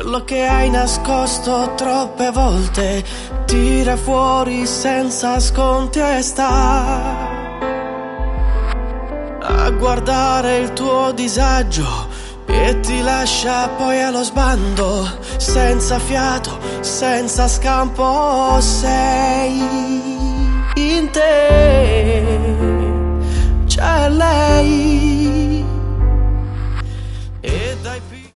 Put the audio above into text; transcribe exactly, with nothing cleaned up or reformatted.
quello che hai nascosto troppe volte tira fuori senza sconti e sta a guardare il tuo disagio e ti lascia poi allo sbando, senza fiato, senza scampo. Sei in te